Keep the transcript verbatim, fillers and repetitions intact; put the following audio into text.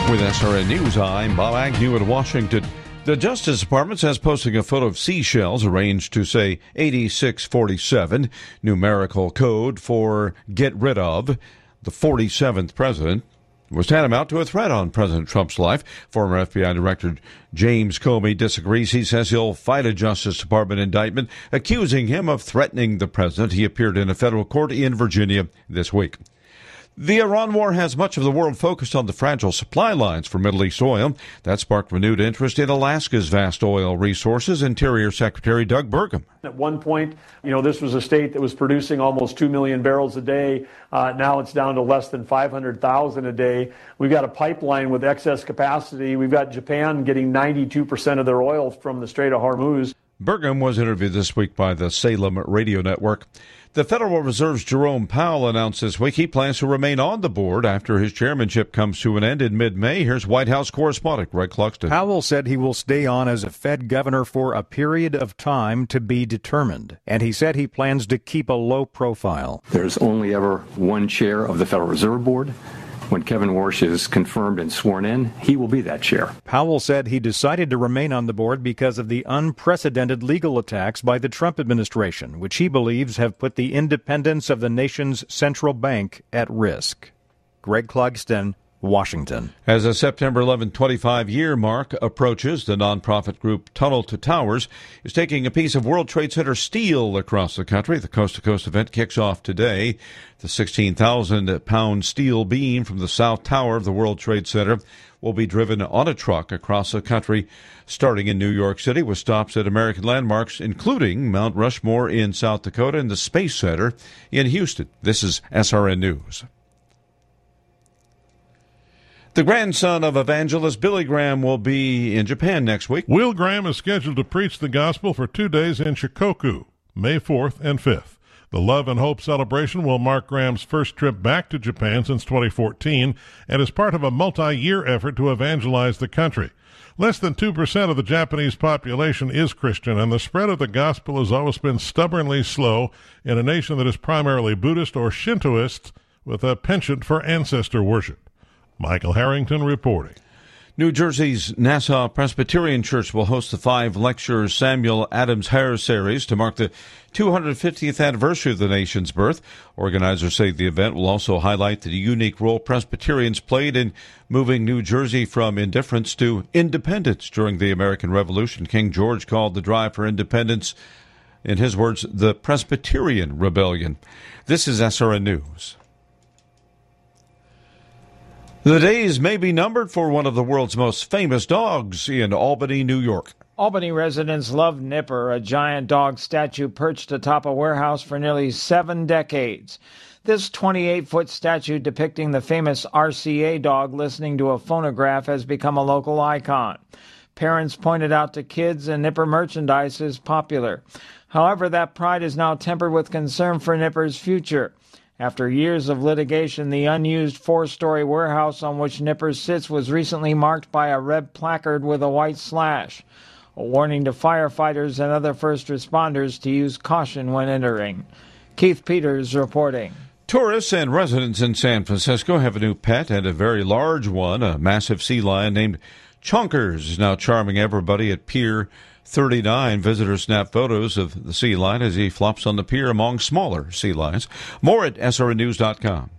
With S R N News, I'm Bob Agnew in Washington. The Justice Department says posting a photo of seashells arranged to say eighty-six forty-seven, numerical code for get rid of the forty-seventh president, was tantamount to a threat on President Trump's life. Former F B I Director James Comey disagrees. He says he'll fight a Justice Department indictment accusing him of threatening the president. He appeared in a federal court in Virginia this week. The Iran war has much of the world focused on the fragile supply lines for Middle East oil. That sparked renewed interest in Alaska's vast oil resources. Interior Secretary Doug Burgum. At one point, you know, this was a state that was producing almost two million barrels a day. Uh, now it's down to less than five hundred thousand a day. We've got a pipeline with excess capacity. We've got Japan getting ninety-two percent of their oil from the Strait of Hormuz. Burgum was interviewed this week by the Salem Radio Network. The Federal Reserve's Jerome Powell announced this week he plans to remain on the board after his chairmanship comes to an end in mid-May. Here's White House correspondent Greg Clugston. Powell said he will stay on as a Fed governor for a period of time to be determined, and he said he plans to keep a low profile. There's only ever one chair of the Federal Reserve Board. When Kevin Warsh is confirmed and sworn in, he will be that chair. Powell said he decided to remain on the board because of the unprecedented legal attacks by the Trump administration, which he believes have put the independence of the nation's central bank at risk. Greg Clugston, Washington. As the September eleventh twenty-five year mark approaches, the nonprofit group Tunnel to Towers is taking a piece of World Trade Center steel across the country. The Coast to Coast event kicks off today. The sixteen thousand pound steel beam from the South Tower of the World Trade Center will be driven on a truck across the country, starting in New York City, with stops at American landmarks, including Mount Rushmore in South Dakota and the Space Center in Houston. This is S R N News. The grandson of evangelist Billy Graham will be in Japan next week. Will Graham is scheduled to preach the gospel for two days in Shikoku, May fourth and fifth. The Love and Hope celebration will mark Graham's first trip back to Japan since twenty fourteen and is part of a multi-year effort to evangelize the country. Less than two percent of the Japanese population is Christian, and the spread of the gospel has always been stubbornly slow in a nation that is primarily Buddhist or Shintoist with a penchant for ancestor worship. Michael Harrington reporting. New Jersey's Nassau Presbyterian Church will host the five-lecture Samuel Adams Hare series to mark the two hundred fiftieth anniversary of the nation's birth. Organizers say the event will also highlight the unique role Presbyterians played in moving New Jersey from indifference to independence during the American Revolution. King George called the drive for independence, in his words, the Presbyterian Rebellion. This is S R N News. The days may be numbered for one of the world's most famous dogs in Albany, New York. Albany residents love Nipper, a giant dog statue perched atop a warehouse for nearly seven decades. This twenty-eight foot statue depicting the famous R C A dog listening to a phonograph has become a local icon. Parents pointed out to kids and Nipper merchandise is popular. However, that pride is now tempered with concern for Nipper's future. After years of litigation, the unused four-story warehouse on which Nipper sits was recently marked by a red placard with a white slash, a warning to firefighters and other first responders to use caution when entering. Keith Peters reporting. Tourists and residents in San Francisco have a new pet, and a very large one. A massive sea lion named Chonkers is now charming everybody at Pier thirty-nine. Visitors snap photos of the sea lion as he flops on the pier among smaller sea lions. More at S R N news dot com.